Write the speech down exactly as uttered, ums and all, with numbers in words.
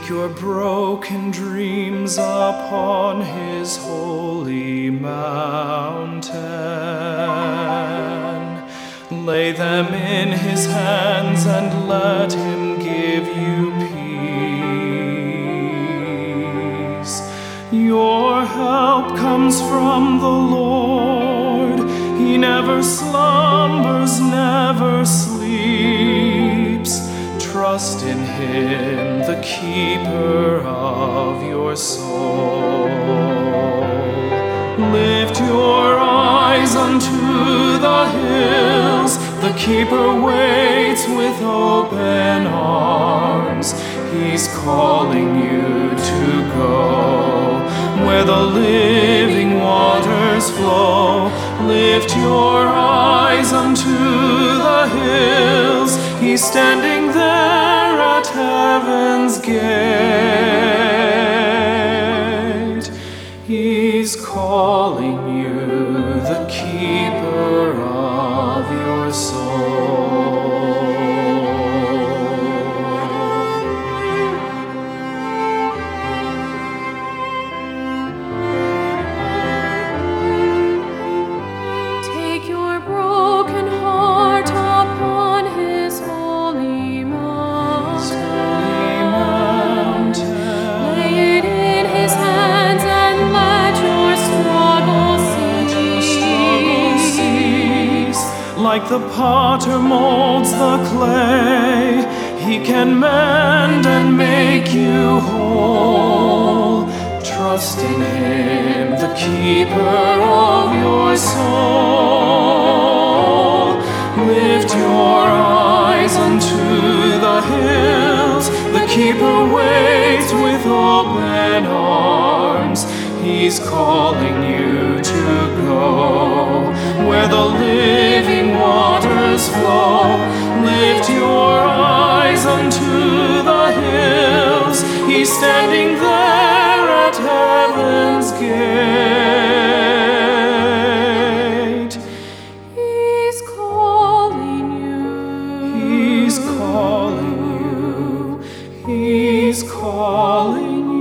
Take your broken dreams upon his holy mountain. Lay them in his hands and let him give you peace. Your help comes from the Lord. He never slumbers, never sleeps. Trust in him, the keeper of your soul. Lift your eyes unto the hills. The keeper waits with open arms. He's calling you to go where the living waters flow. Lift your eyes unto the hills. He's standing there at heaven's gate. He's calling you, the keeper of your soul. Take your broken heart upon his holy mountain. Lay it in his hands and let your struggle cease. Like the potter molds the clay, he can mend and make you whole. Trust in him, the keeper of your soul. Lift your eyes unto the hills. The keeper waits with open arms. He's calling you to go where the living waters flow. Lift your eyes unto the hills. He's standing there at heaven's gate. He's calling you. He's calling you. He's calling you.